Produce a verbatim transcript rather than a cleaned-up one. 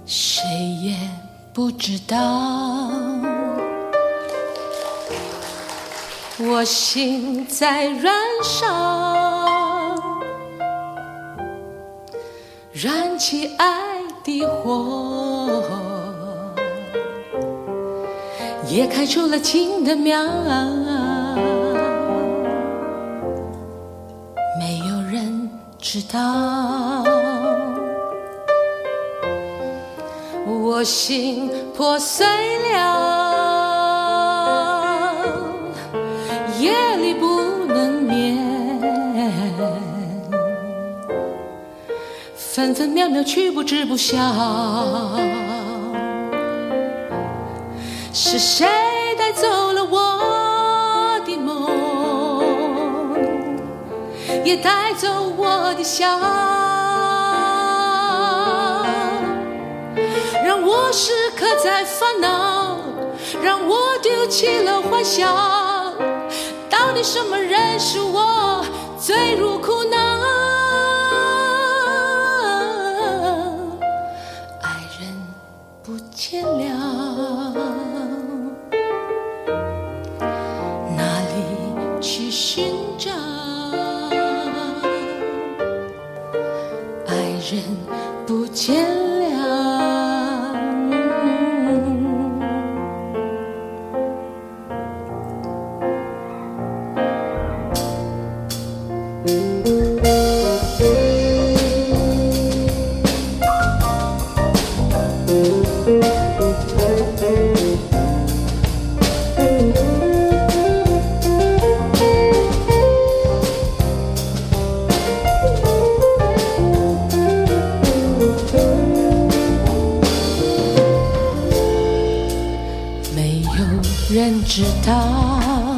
谁也不知道，我心在燃烧，燃起爱的火，也开出了情的苗，没有人知道，我心破碎了，夜里不能眠，分分秒秒去不知不晓，是谁带走了我的梦，也带走我的笑，让我时刻在烦恼，让我丢弃了幻想，到底什么人使我坠入苦恼，爱人不见了，哪里去寻找，爱人不见了，没有人知道，